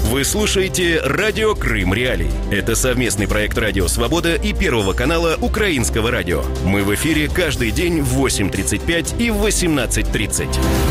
Вы слушаете «Радио Крым Реалии». Это совместный проект «Радио Свобода» и Первого канала Украинского радио. Мы в эфире каждый день в 8:35 и в 18:30.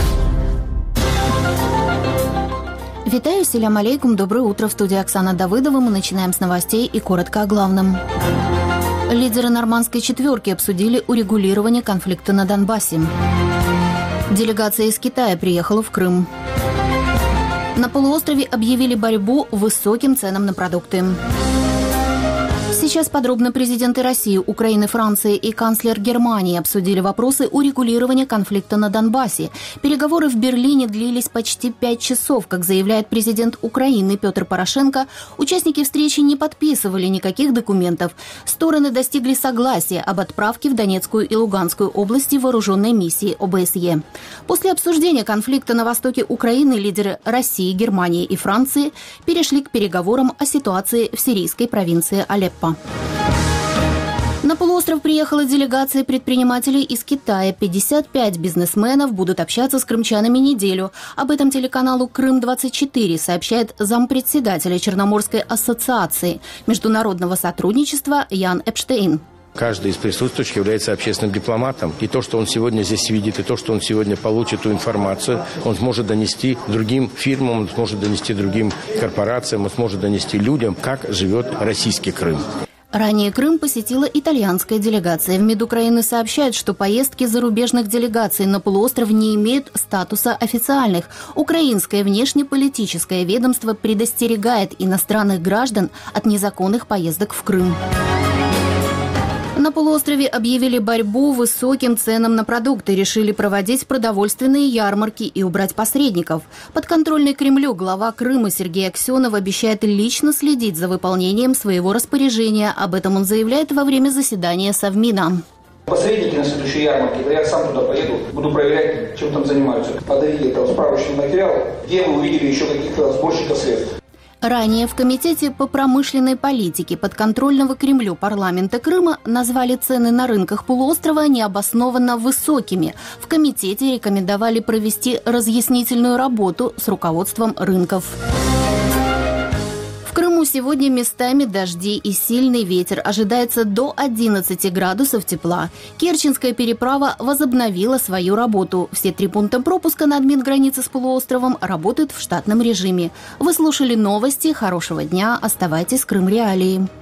Витаю, селям алейкум, доброе утро. В студии Оксана Давыдова. Мы начинаем с новостей и коротко о главном. Лидеры нормандской четверки обсудили урегулирование конфликта на Донбассе. Делегация из Китая приехала в Крым. На полуострове объявили борьбу высоким ценам на продукты. Сейчас подробно президенты России, Украины, Франции и канцлер Германии обсудили вопросы урегулирования конфликта на Донбассе. Переговоры в Берлине длились почти 5 часов. Как заявляет президент Украины Петр Порошенко, участники встречи не подписывали никаких документов. Стороны достигли согласия об отправке в Донецкую и Луганскую области вооруженной миссии ОБСЕ. После обсуждения конфликта на востоке Украины лидеры России, Германии и Франции перешли к переговорам о ситуации в сирийской провинции Алеппо. На полуостров приехала делегация предпринимателей из Китая. 55 бизнесменов будут общаться с крымчанами неделю. Об этом телеканалу «Крым-24» сообщает зампредседателя Черноморской ассоциации международного сотрудничества Ян Эпштейн. Каждый из присутствующих является общественным дипломатом. И то, что он сегодня здесь видит, и то, что он сегодня получит эту информацию, он сможет донести другим фирмам, он сможет донести другим корпорациям, он сможет донести людям, как живет российский Крым. Ранее Крым посетила итальянская делегация. В МИД Украины сообщают, что поездки зарубежных делегаций на полуостров не имеют статуса официальных. Украинское внешнеполитическое ведомство предостерегает иностранных граждан от незаконных поездок в Крым. На полуострове объявили борьбу высоким ценам на продукты, решили проводить продовольственные ярмарки и убрать посредников. Подконтрольный Кремлю глава Крыма Сергей Аксенов обещает лично следить за выполнением своего распоряжения. Об этом он заявляет во время заседания Совмина. Посредники на следующей ярмарке, да я сам туда поеду, буду проверять, чем там занимаются. Подарили там справочный материал, где вы увидели еще каких-то сборщиков средств. Ранее в Комитете по промышленной политике подконтрольного Кремлю парламента Крыма назвали цены на рынках полуострова необоснованно высокими. В комитете рекомендовали провести разъяснительную работу с руководством рынков. В Крыму сегодня местами дожди и сильный ветер. Ожидается до 11 градусов тепла. Керченская переправа возобновила свою работу. Все 3 пункта пропуска на админгранице с полуостровом работают в штатном режиме. Вы слушали новости. Хорошего дня. Оставайтесь с Крым Реалией.